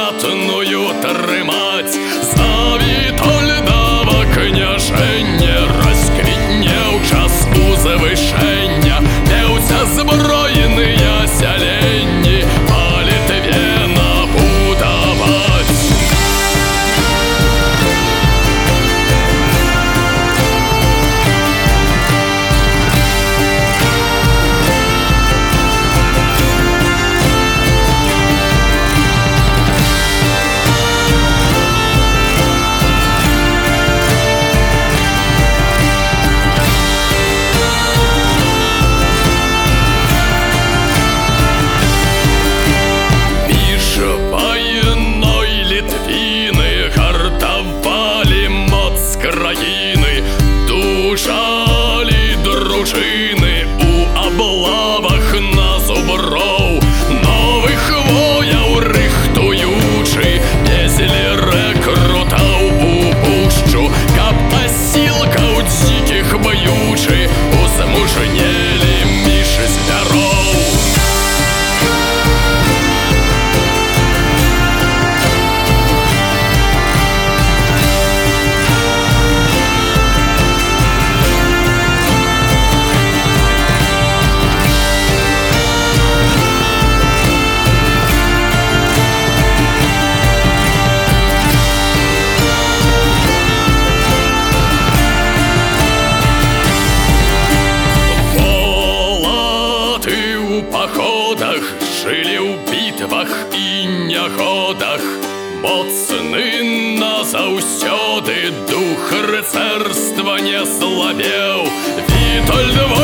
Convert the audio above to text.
ратную трымаць. За Вітольдава княжэння расквітнеў час узвышэння, меўся збройныя сяленні па Літве набудаваць. Краіны душалі дружыны у аблавах на зуброў, новых вояў рыхтуючы, везелі рэкрутаў у пушчу, каб асілкаў дзікіх баючы узмужнелі між звяроў. Паходах жылі ў бітвах і нягодах, моцны назаўсёды дух рыцарства не слабеў. Вітольд